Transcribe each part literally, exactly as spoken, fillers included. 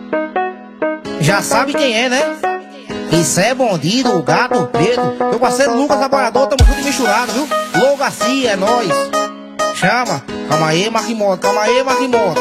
Já sabe quem é, né? Isso é bandido, o gato preto. Meu parceiro Lucas Trabalhador, tamo junto e misturado, viu? Lô Garcia, é nóis. Chama, calma aí, Marquimoto, calma aí, Marquimoto.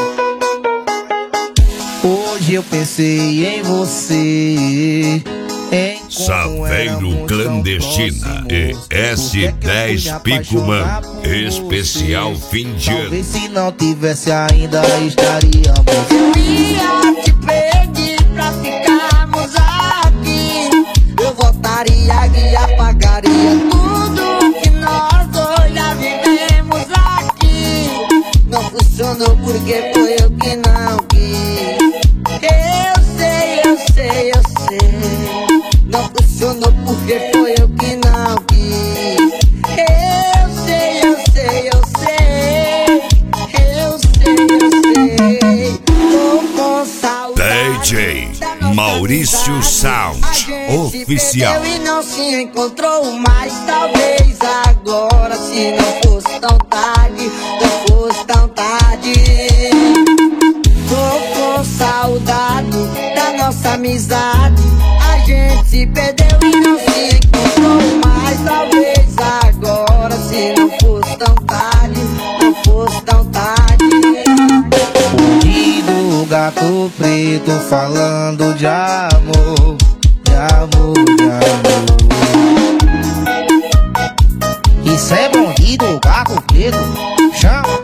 Hoje eu pensei em você, em Saveiro Clandestina e S dez Picuman, especial fim de ano. Talvez se não tivesse ainda estaríamos. Eu ia te pedir pra ficarmos aqui. Eu voltaria e apagaria tudo que nós dois já vivemos aqui. Não funcionou porque foi eu que não quis. Eu sei, eu sei, eu sei. Não funcionou porque foi eu que não quis. Eu sei, eu sei, eu sei. Eu sei, eu sei. Tô com saudade. D J Maurício Sound Oficial. E não se encontrou mais. Talvez agora, se não fosse tão tarde, não fosse tão tarde. Tô com saudade da nossa amizade. A gente se perdeu e não se encontrou mais. Talvez agora, se não fosse tão tarde, não fosse tão tarde. Bandido, gato preto, falando de amor, de amor, de amor. Isso é bandido, gato preto, chama.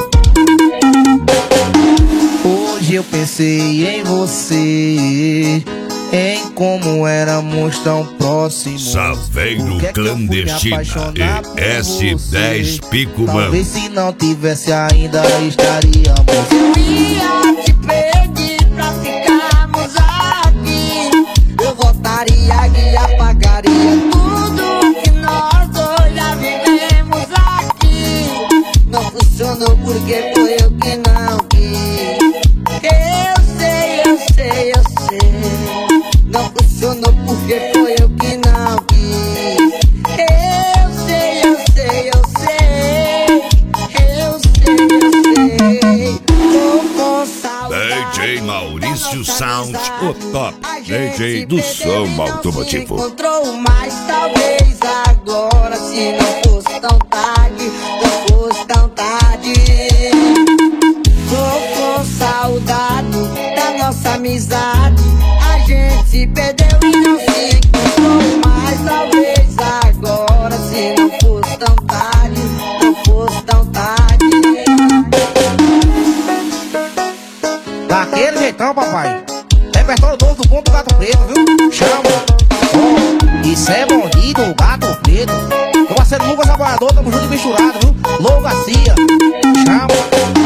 Hoje eu pensei em você, em como éramos tão próximos. Saveiro Que é que eu fui me Clandestina apaixonar e por S dez você? Picuman. Talvez se não tivesse ainda estaríamos. Eu ia te pedir pra ficarmos aqui. Eu voltaria e apagaria tudo que nós dois já vivemos aqui. Não funcionou porque foi eu que não quis. Eu sei, eu sei, eu sei. Não funcionou porque foi eu que não quis. Eu sei, eu sei, eu sei. Eu sei, eu sei. Tô com saudade. D J Maurício Sound, o top A D gente J se do perdeu som e não se automotivo. encontrou mais. Talvez agora, se não fosse tão tarde, não fosse tão tarde. Tô com saudade da nossa amizade. A gente se perdeu e não se encontrou mais. Talvez agora, se não fosse tão tarde, não fosse tão tarde. Daquele jeitão, papai. Repertório novo do ponto gato preto, viu? Chama. Oh, isso é bandido, gato preto. Meu parceiro Lucas Trabalhador, tamo junto e misturado, viu? Lô Garcia. Chama.